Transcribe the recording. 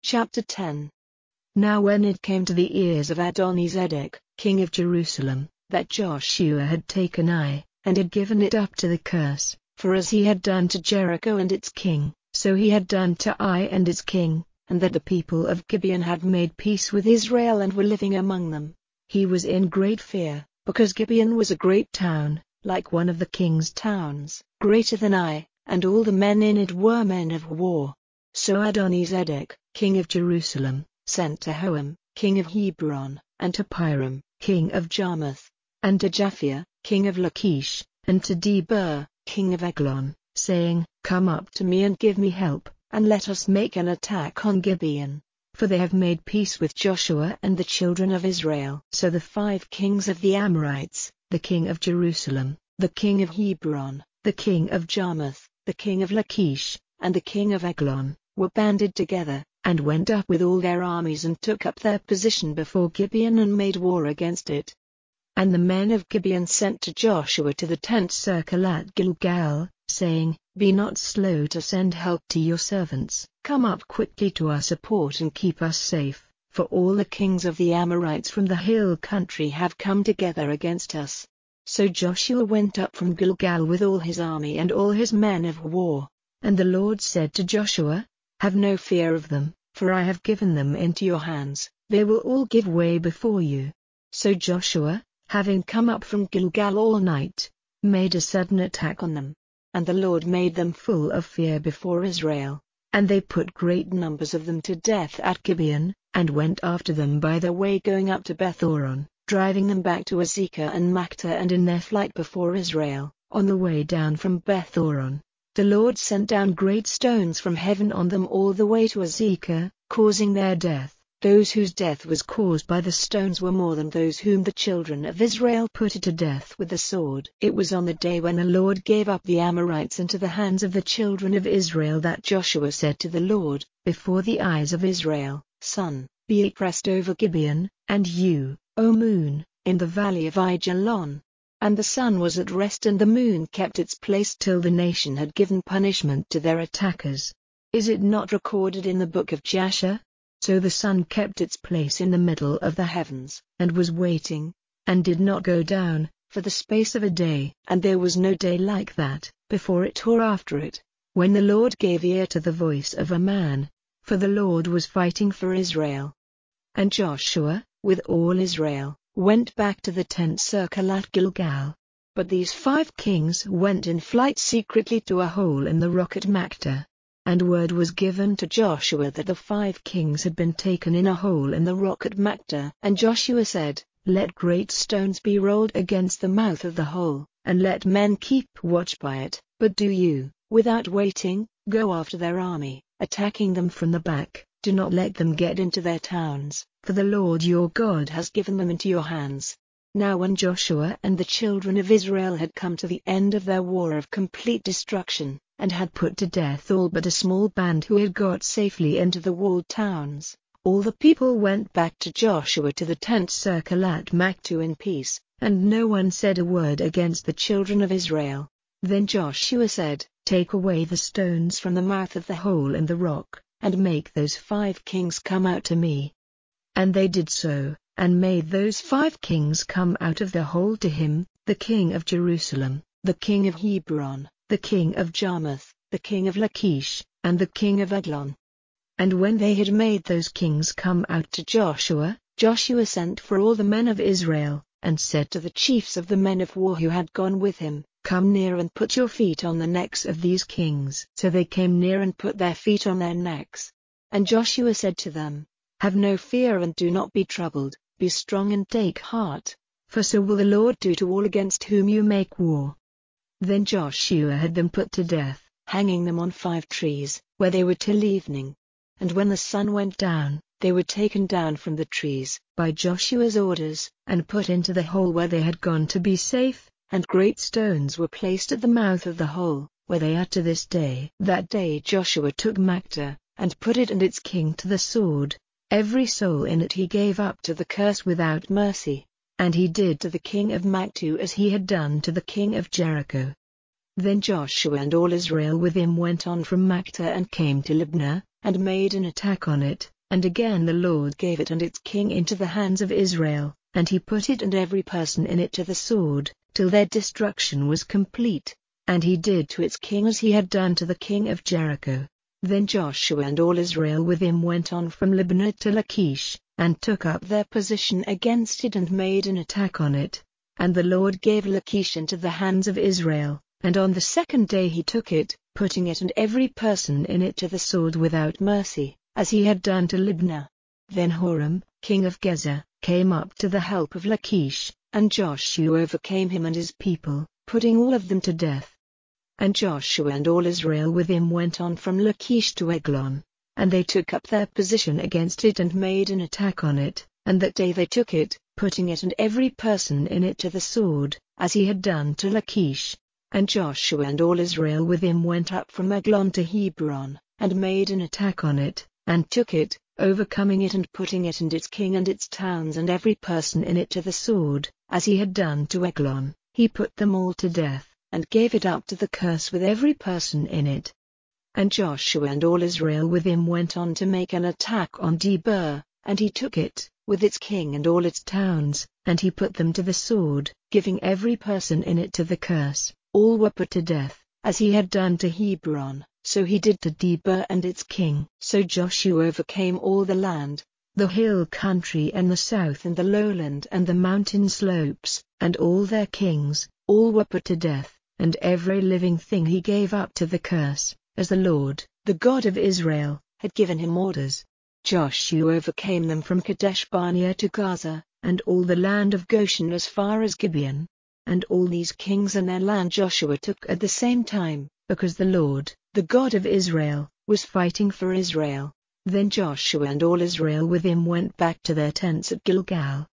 Chapter 10. Now when it came to the ears of Adoni-Zedek, king of Jerusalem, that Joshua had taken Ai, and had given it up to the curse, for as he had done to Jericho and its king, so he had done to Ai and its king, and that the people of Gibeon had made peace with Israel and were living among them, he was in great fear, because Gibeon was a great town, like one of the king's towns, greater than Ai, and all the men in it were men of war. So Adoni-Zedek, king of Jerusalem, sent to Hoam, king of Hebron, and to Piram, king of Jarmuth, and to Japhia, king of Lachish, and to Debir, king of Eglon, saying, Come up to me and give me help, and let us make an attack on Gibeon. For they have made peace with Joshua and the children of Israel. So the 5 kings of the Amorites, the king of Jerusalem, the king of Hebron, the king of Jarmuth, the king of Lachish, and the king of Eglon, were banded together, and went up with all their armies and took up their position before Gibeon and made war against it. And the men of Gibeon sent to Joshua to the tent circle at Gilgal, saying, Be not slow to send help to your servants, come up quickly to our support and keep us safe, for all the kings of the Amorites from the hill country have come together against us. So Joshua went up from Gilgal with all his army and all his men of war. And the Lord said to Joshua, Have no fear of them, for I have given them into your hands, they will all give way before you. So Joshua, having come up from Gilgal all night, made a sudden attack on them. And the Lord made them full of fear before Israel, and they put great numbers of them to death at Gibeon, and went after them by the way going up to Beth-horon, driving them back to Azekah and Makta. And in their flight before Israel, on the way down from Beth-horon, the Lord sent down great stones from heaven on them all the way to Azekah, causing their death. Those whose death was caused by the stones were more than those whom the children of Israel put to death with the sword. It was on the day when the Lord gave up the Amorites into the hands of the children of Israel that Joshua said to the Lord, before the eyes of Israel, Sun, be at rest over Gibeon, and you, O moon, in the valley of Aijalon. And the sun was at rest and the moon kept its place till the nation had given punishment to their attackers. Is it not recorded in the book of Jasher? So the sun kept its place in the middle of the heavens, and was waiting, and did not go down, for the space of a day. And there was no day like that, before it or after it, when the Lord gave ear to the voice of a man, for the Lord was fighting for Israel. And Joshua, with all Israel, went back to the tent circle at Gilgal. But these 5 kings went in flight secretly to a hole in the rock at Makta. And word was given to Joshua that the 5 kings had been taken in a hole in the rock at Makta. And Joshua said, Let great stones be rolled against the mouth of the hole, and let men keep watch by it. But do you, without waiting, go after their army, attacking them from the back. Do not let them get into their towns, for the Lord your God has given them into your hands. Now when Joshua and the children of Israel had come to the end of their war of complete destruction, and had put to death all but a small band who had got safely into the walled towns, all the people went back to Joshua to the tent circle at Makta in peace, and no one said a word against the children of Israel. Then Joshua said, Take away the stones from the mouth of the hole in the rock, and make those 5 kings come out to me. And they did so, and made those 5 kings come out of the hole to him, the king of Jerusalem, the king of Hebron, the king of Jarmuth, the king of Lachish, and the king of Eglon. And when they had made those kings come out to Joshua, Joshua sent for all the men of Israel, and said to the chiefs of the men of war who had gone with him, Come near and put your feet on the necks of these kings. So they came near and put their feet on their necks. And Joshua said to them, Have no fear and do not be troubled, be strong and take heart, for so will the Lord do to all against whom you make war. Then Joshua had them put to death, hanging them on 5 trees, where they were till evening. And when the sun went down, they were taken down from the trees, by Joshua's orders, and put into the hole where they had gone to be safe, and great stones were placed at the mouth of the hole, where they are to this day. That day Joshua took Makta, and put it and its king to the sword. Every soul in it he gave up to the curse without mercy. And he did to the king of Makta as he had done to the king of Jericho. Then Joshua and all Israel with him went on from Makta and came to Libnah, and made an attack on it, And again the Lord gave it and its king into the hands of Israel, and he put it and every person in it to the sword, till their destruction was complete. And he did to its king as he had done to the king of Jericho. Then Joshua and all Israel with him went on from Libnah to Lachish, and took up their position against it and made an attack on it. And the Lord gave Lachish into the hands of Israel, and on the second day he took it, putting it and every person in it to the sword without mercy, as he had done to Libnah. Then Horam, king of Gezer, came up to the help of Lachish, and Joshua overcame him and his people, putting all of them to death. And Joshua and all Israel with him went on from Lachish to Eglon, and they took up their position against it and made an attack on it, and that day they took it, putting it and every person in it to the sword, as he had done to Lachish. And Joshua and all Israel with him went up from Eglon to Hebron, and made an attack on it, and took it, overcoming it and putting it and its king and its towns and every person in it to the sword, as he had done to Eglon. He put them all to death, and gave it up to the curse with every person in it. And Joshua and all Israel with him went on to make an attack on Debir, and he took it, with its king and all its towns, and he put them to the sword, giving every person in it to the curse. All were put to death, as he had done to Hebron, so he did to Debir and its king. So Joshua overcame all the land, the hill country and the south and the lowland and the mountain slopes, and all their kings, all were put to death. And every living thing he gave up to the curse, as the Lord, the God of Israel, had given him orders. Joshua overcame them from Kadesh Barnea to Gaza, and all the land of Goshen as far as Gibeon. And all these kings and their land Joshua took at the same time, because the Lord, the God of Israel, was fighting for Israel. Then Joshua and all Israel with him went back to their tents at Gilgal,